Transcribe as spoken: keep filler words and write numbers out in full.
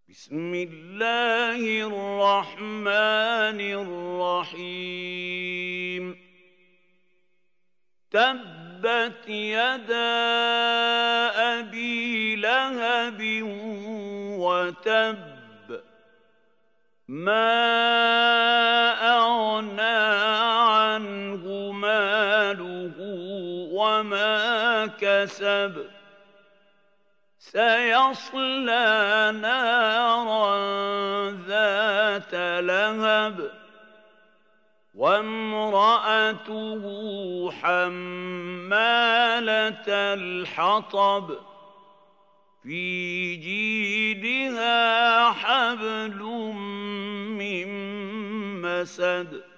بسم الله الرحمن الرحيم تبت يدا أبي لهب وتب ما أغنى عنه ماله وما كسب سيصلى نارا ذات لهب وامرأته حمالة الحطب في جيدها حبل من مسد